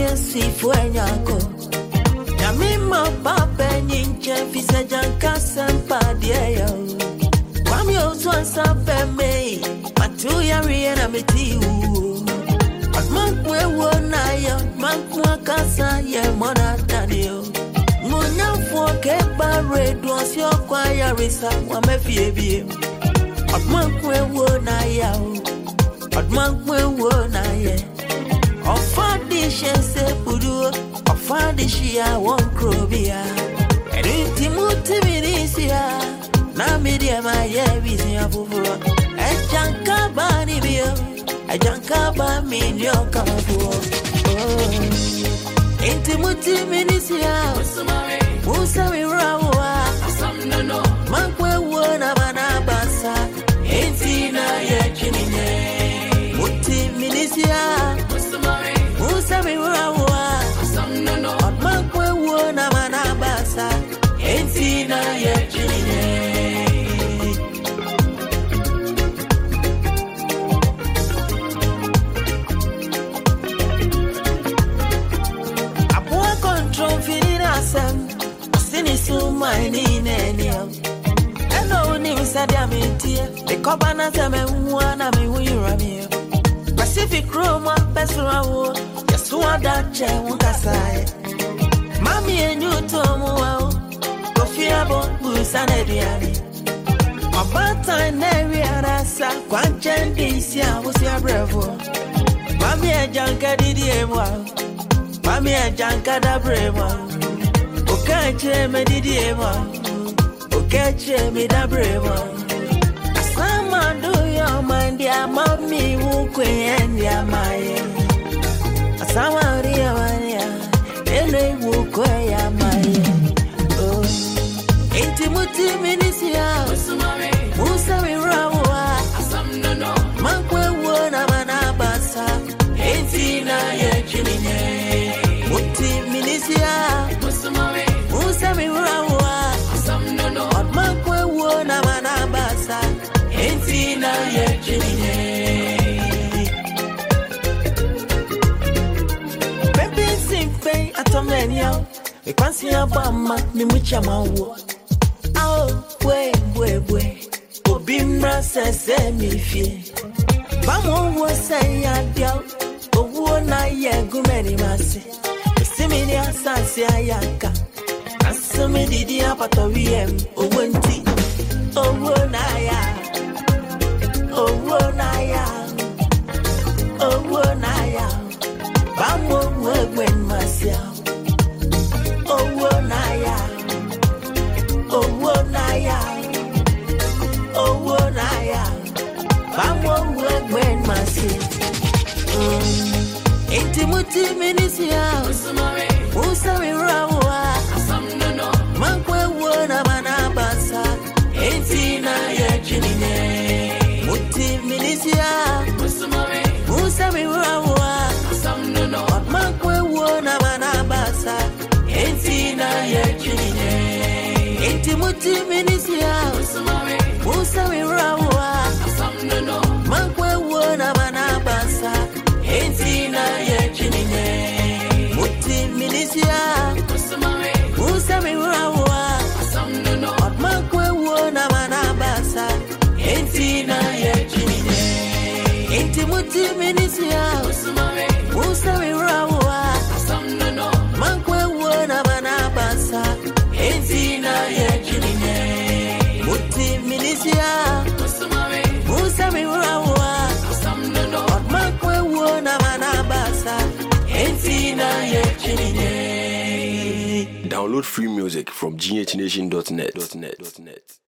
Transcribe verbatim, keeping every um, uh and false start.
si fuenyako. Yamima papa ninche fisa janka sempa dia yo. Kwami oswan sape me, matu ya riena metiu. Mankwe wona yo, mankwa kasa ye mona danio. Munya foke bare dwasi okwa ya risa wa mefie bie. Mankwe wona yo, mankwe wona ye. Ofadi shense pudu, ofadi shia won krobia. Erinti muti minisia, na media ma ye bizia bufuro. Ejanka bani bio, ejanka ba minyo kabuo. Erinti muti minisia, musami rawa. Mankwe wona bana basa, erinti na ye chinine. Muti minisia. Musami rawa, mankwe wona manabasa, entina yechine. Apua control finina sam, asini suma ni nenio. Hello ni msadia mitie, ekobana seme mwana mi wirami. Pacific Roma pesrawo. Suada che wukasaye Mami enyu tomu wao Kofia bongu sanediani Mabata neri arasa Kwanchendi siya wusia brevo Mami e janka didi emwa Mami e janka da brevo Okeche me didi emwa Okeche me da brevo Asama do yo mandia Mami wukwe endia maye Samaria Maria, ele wuko ya mai. Oh, inti muti minisia, musami rawa. Mankwe wona manabasa, inti na ye chinine. Muti minisia, musami rawa. Mankwe wona manabasa, inti na ye chinine. Atomenia, we kwansi ya bama, mi mwicha mawo. Ao, we, we, we, obimra se se mi fie. Bamo wo se ya diao, owo na ye gumeni masi. Simini asasi ayaka, asumi didi apato wiem, owo nti, owo na ya, owo na ya, owo na ya. Bamo wo gwen masia. Oh, Naya, oh, Naya, oh, Naya, Bamo when Masi. Inti muti minisia, Usami Rawa, Mankwe wona manabasa, Inti na ye chinine, Muti minisia, Usami Rawa, Mankwe wona manabasa. Entina ye chinine, enti muti minisia, musami rawa, mankwe wona manabasa. Entina ye chinine, muti minisia, musami rawa, mankwe wona manabasa. Entina ye chinine, enti muti minisia, musami rawa. Mankwe wona manabasa, entina ye chinine. Muti minisia, musami rawa. Mankwe wona manabasa, entina ye chinine. Download free music from g h nation dot net.